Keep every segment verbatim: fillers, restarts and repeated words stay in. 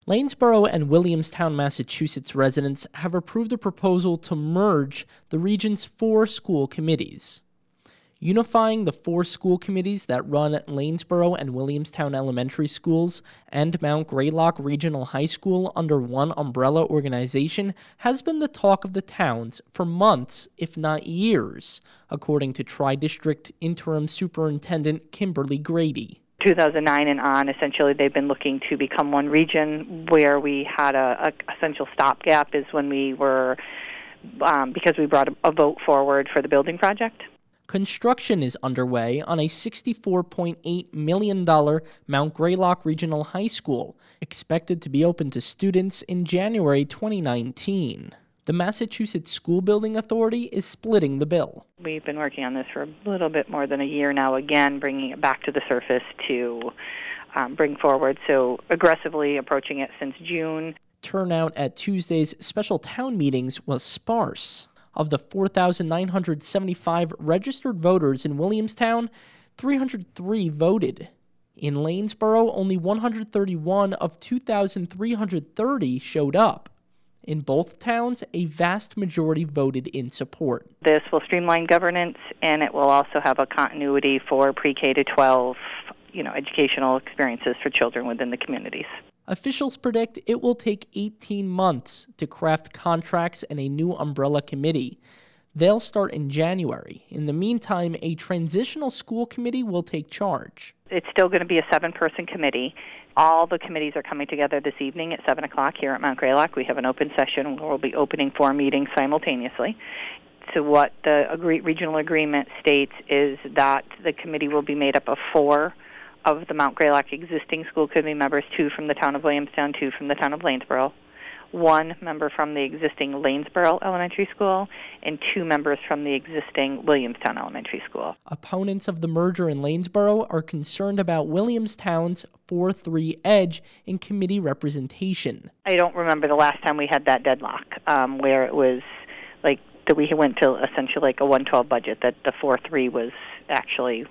Lanesboro and Williamstown, Massachusetts residents have approved a proposal to merge the region's four school committees. Unifying the four school committees that run Lanesboro and Williamstown Elementary Schools and Mount Greylock Regional High School under one umbrella organization has been the talk of the towns for months, if not years, according to Tri-District Interim Superintendent Kimberly Grady. two thousand nine and on, essentially they've been looking to become one region. Where we had a, a essential stopgap is when we were, um, because we brought a, a vote forward for the building project. Construction is underway on a sixty-four point eight million dollars Mount Greylock Regional High School, expected to be open to students in January twenty nineteen. The Massachusetts School Building Authority is splitting the bill. We've been working on this for a little bit more than a year now, again, bringing it back to the surface to um, bring forward, so aggressively approaching it since June. Turnout at Tuesday's special town meetings was sparse. Of the four thousand nine hundred seventy-five registered voters in Williamstown, three hundred three voted. In Lanesboro, only one hundred thirty-one of two thousand three hundred thirty showed up. In both towns, a vast majority voted in support. This will streamline governance, and it will also have a continuity for pre-K to twelve, you know, educational experiences for children within the communities. Officials predict it will take eighteen months to craft contracts and a new umbrella committee. They'll start in January. In the meantime, a transitional school committee will take charge. It's still going to be a seven-person committee. All the committees are coming together this evening at seven o'clock here at Mount Greylock. We have an open session where we'll be opening four meetings simultaneously. So what the agree- regional agreement states is that the committee will be made up of four of the Mount Greylock existing school committee members, two from the town of Williamstown, two from the town of Lanesboro, one member from the existing Lanesboro Elementary School, and two members from the existing Williamstown Elementary School. Opponents of the merger in Lanesboro are concerned about Williamstown's four three edge in committee representation. I don't remember the last time we had that deadlock, um, where it was like that we went to essentially like a one twelve budget, that the four three was actually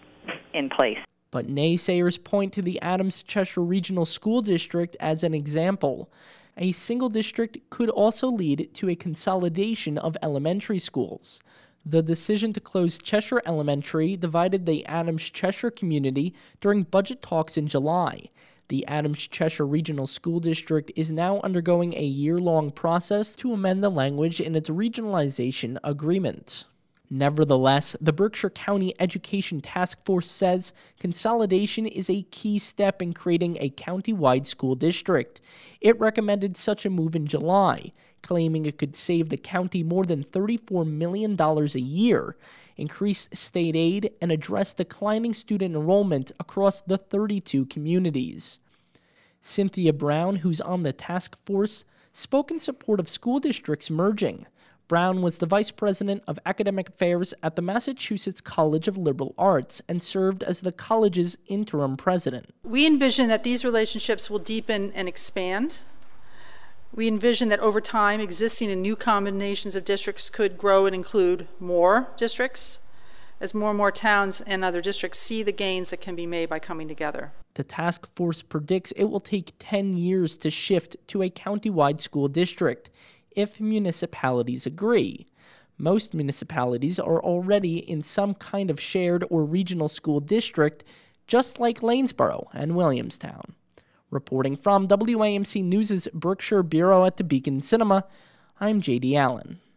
in place. But naysayers point to the Adams-Cheshire Regional School District as an example. A single district could also lead to a consolidation of elementary schools. The decision to close Cheshire Elementary divided the Adams-Cheshire community during budget talks in July. The Adams-Cheshire Regional School District is now undergoing a year-long process to amend the language in its regionalization agreement. Nevertheless, the Berkshire County Education Task Force says consolidation is a key step in creating a county-wide school district. It recommended such a move in July, claiming it could save the county more than thirty-four million dollars a year, increase state aid, and address declining student enrollment across the thirty-two communities. Cynthia Brown, who's on the task force, spoke in support of school districts merging. Brown was the Vice President of Academic Affairs at the Massachusetts College of Liberal Arts and served as the college's interim president. We envision that these relationships will deepen and expand. We envision that over time, existing and new combinations of districts could grow and include more districts, as more and more towns and other districts see the gains that can be made by coming together. The task force predicts it will take ten years to shift to a county-wide school district, if municipalities agree. Most municipalities are already in some kind of shared or regional school district, just like Lanesboro and Williamstown. Reporting from W A M C News' Berkshire Bureau at the Beacon Cinema, I'm J D Allen.